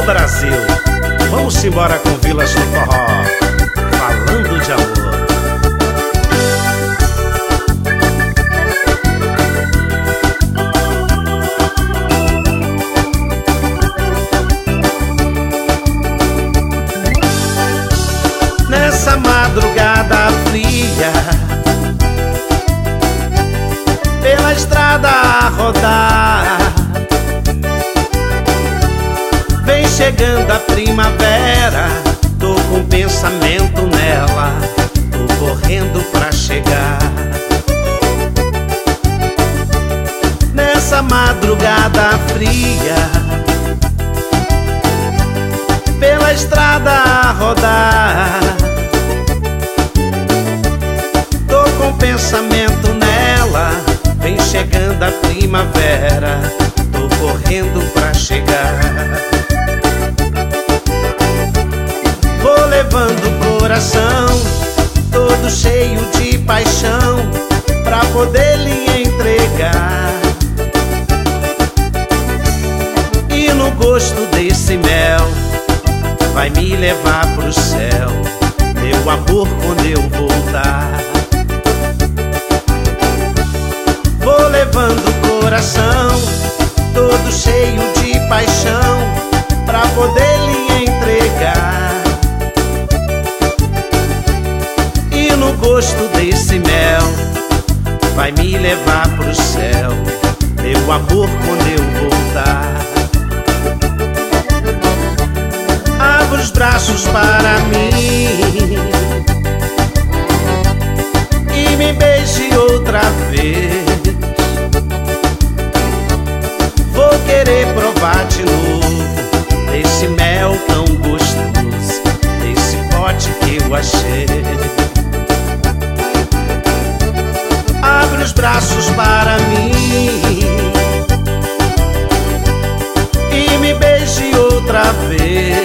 Alô Brasil, vamos embora com Vilas no Forró, falando de amor. Nessa madrugada fria, pela estrada a rodar, vem chegando a primavera, tô com pensamento nela, tô correndo pra chegar. Nessa madrugada fria, pela estrada a rodar, tô com pensamento nela, vem chegando a primavera, tô correndo pra chegar. Vou levando o coração todo cheio de paixão pra poder lhe entregar. E no gosto desse mel vai me levar pro céu, meu amor, quando eu voltar. Vou levando o coração todo cheio de paixão pra poder lhe entregar. E no gosto desse mel vai me levar pro céu, meu amor, quando eu voltar. Abra os braços para mim e me beije outra vez. Vou querer provar de novo desse mel tão gostoso, desse pote que eu achei. Abre os braços para mim e me beije outra vez.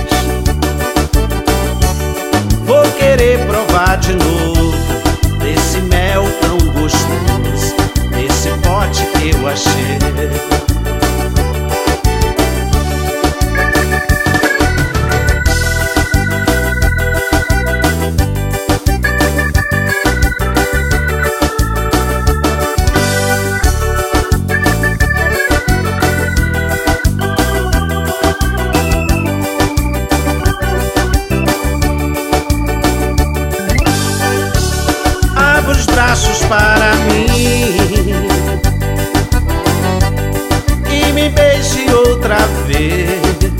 Vou querer provar de novo desse mel tão gostoso, desse pote que eu achei. Braços para mim e me beije outra vez.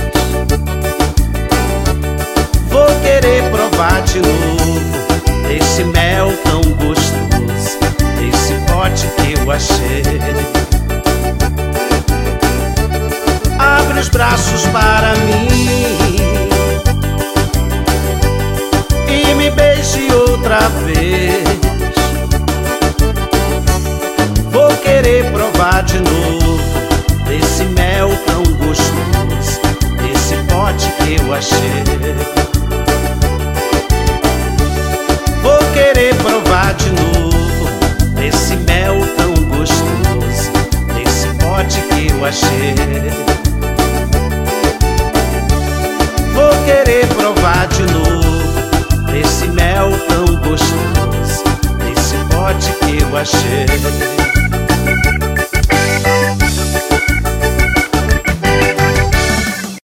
Vou querer provar de novo desse mel tão gostoso, desse pote que eu achei. Abre os braços para mim e me beije outra vez. Vou querer provar de novo desse mel tão gostoso, desse pote que eu achei. Vou querer provar de novo desse mel tão gostoso, desse pote que eu achei. Vou querer provar de novo desse mel tão gostoso, desse pote que eu achei.